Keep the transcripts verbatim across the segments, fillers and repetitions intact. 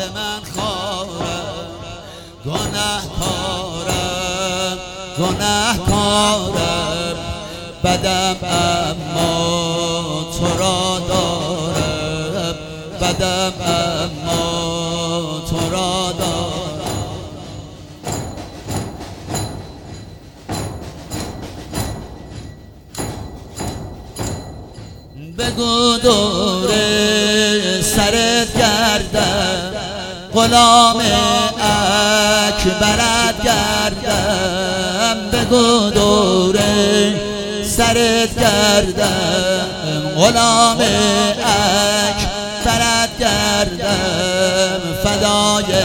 من خارم، گناهکارم گناهکارم بدم اما تو را دارم، بدم اما تو را دارم. بگو دور سرت گردم، غلام اکبرت گردم. بگو دور سرت گردم، غلام اکبرت گردم. فدای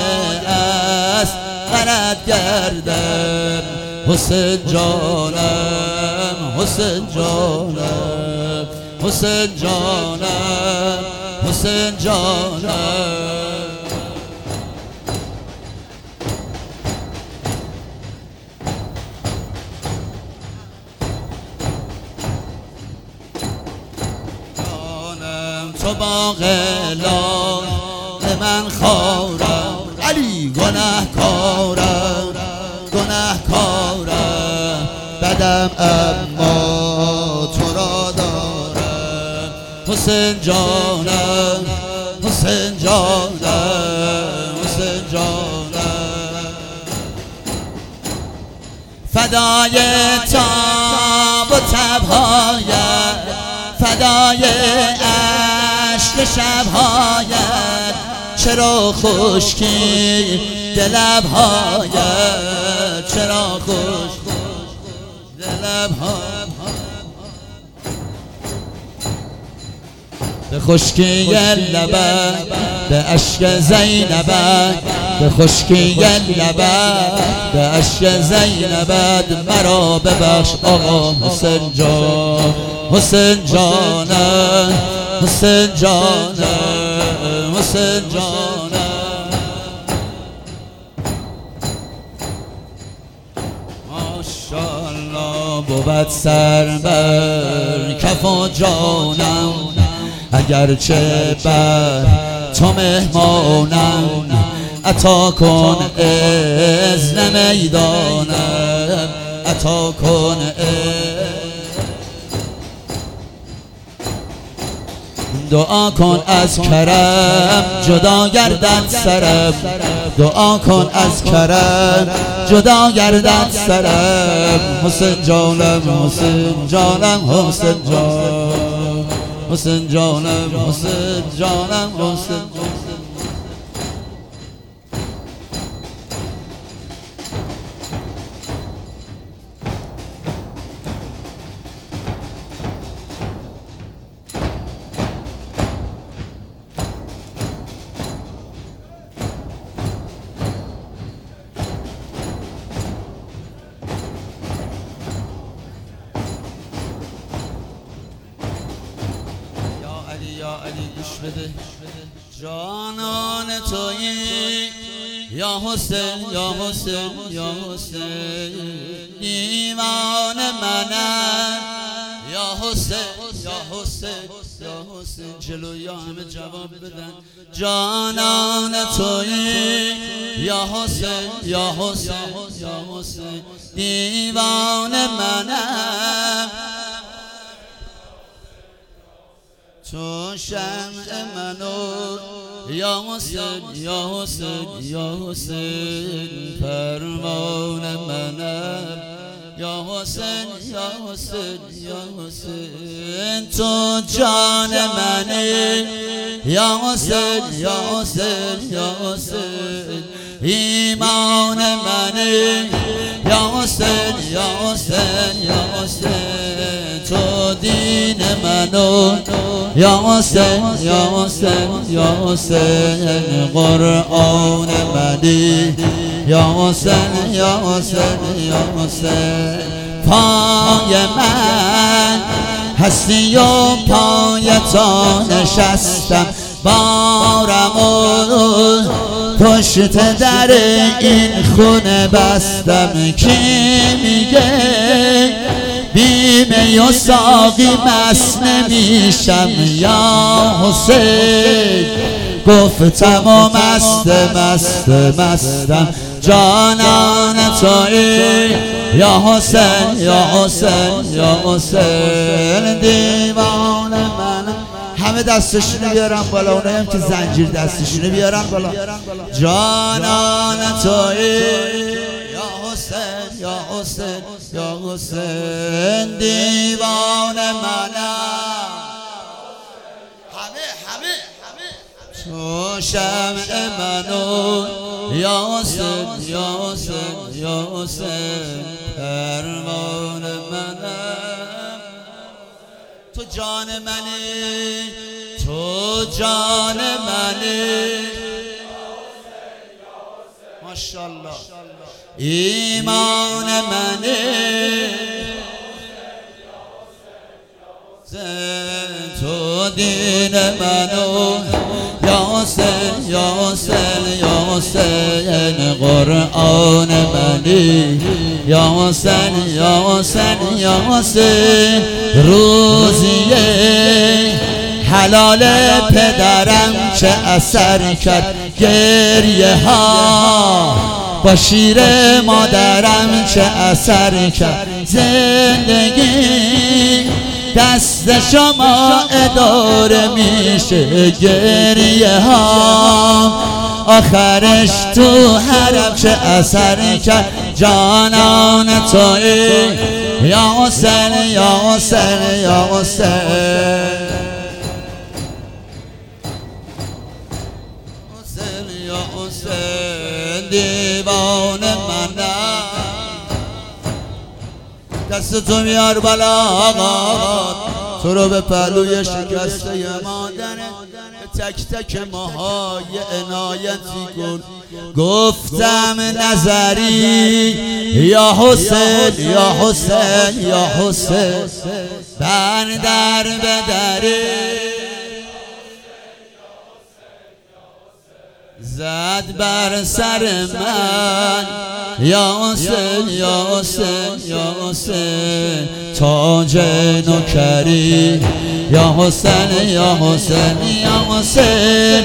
اصغرت گردم. حسین جانم حسین جانم حسین جانم حسین جانم. جانم تو باغ لال من خارم، علی گناهکارم گناهکارم بدم اما تو را دارم. حسین جانم حسین جانم حسین جانم. فدای تاب و تبهایت، فدای عشق شبهایت. چرا خشکی لبهایت، چرا خشکی لبهایت. به خشکی لبت به اشک زینبت، به خشکی لبت به اشک زینبت. مرا ببخش آقا حسین جان حسین جانم حسین جانم حسین جانم. ماشاءالله بود سر بر کف و جانم، اگرچه بر تو مهمانم. عطا کن اذن میدانم، عطا کن اذن. دعا کن از کرم جدا گردد سرم، دعا کن از کرم جدا گردد سرم. حسین جانم حسین جانم حسین جانم حسین جانم حسین جانم حسین جانم. یا علی گوش بده، جانان تویی یا حسین یا حسین یا حسین. دیوان منم یا حسین یا حسین یا حسین. جلوی همه جواب بدن. جانان تویی یا حسین یا حسین یا حسین. دیوان منم تو شمع منو یا حسین یا حسین یا حسین. فرمان منم یا حسین یا حسین یا حسین. تو جان منی یا حسین یا حسین یا حسین. ایمان منی یا حسین یا حسین یا حسین. تو دین منو یا حسین یا حسین یا حسین. قرآن منی یا حسین یا حسین یا حسین. پای من هستی و پای تا نشستم، بارم و پشت در این خونه بستم. کی میگه بیمه و ساقی مست نمیشم یا حسین؟ گفتم و مست مست مستم جانان تویی یا حسین یا حسین یا حسین دیوانه من. همه دستشونو بیارن بالا، اونایی هم که زنجیر دستشونو بیارن بالا. جانان تویی یا حسین یا حسین یا حسین دیوانه منم. همه همه همه تو شمع منو یا حسین یا حسین یا حسین پروانه منم. تو جان منی تو جان منی ماشاءالله ایمان منی تو دین منو یا حسین یا حسین یا حسین قرآن منی یا حسین یا حسین یا حسین روزیه حلال پدرم چه اثر کرد گریه ها با شیر مادرم چه اثر کرد زندگی دست شما اداره میشه گریه ها آخرش تو حرم چه اثر کرد جانان تویی یا حسین یا حسین یا حسین حسین یا حسین دیوانه منم. دست تو میار بالا آقا، تو رو به پهلوی شکسته مادرت به تک تک ماهای عنایتی کن. گفتم نظری یا حسین یا حسین یا حسین بندر بدری زد بر سر من یا حسین یا حسین یا حسین تاج نوکری یا حسین یا حسین یا حسین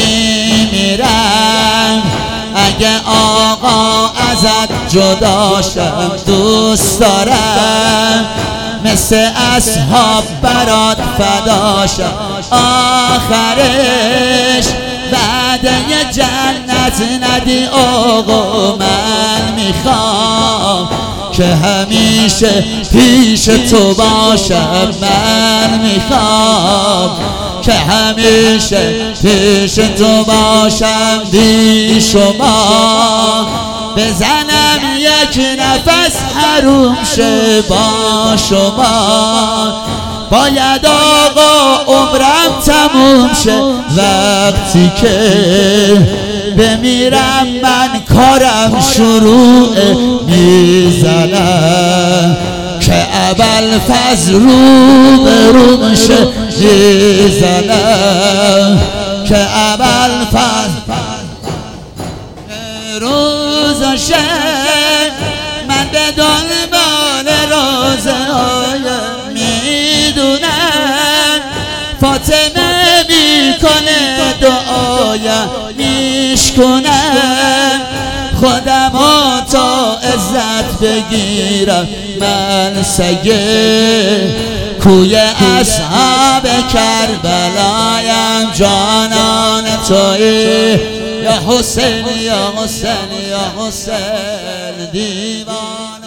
میمیرم اگه آقا ازت جدا شم دوست دارم مثل اصحاب برات فدا شم آخرش وعده جنت ندی آقا من میخوام که همیشه پیش تو باشم من میخوام که همیشه پیش تو باشم بی شما بزنم یک نفس حروم شه با شما باید آقا عمرم تموم شه وقتی که بمیرم من کارم شروع میزنم که ابوالفضل رو به روم شه میزنم که ابوالفضل روز شد من به دنبال روزه های میدونم فاطمه میکنه دعایم میشکنم خودم ها تا عزت بگیرم من سگه کوی اصحاب کربلایم جانان تویی یا حسین یا حسین یا حسین دیوان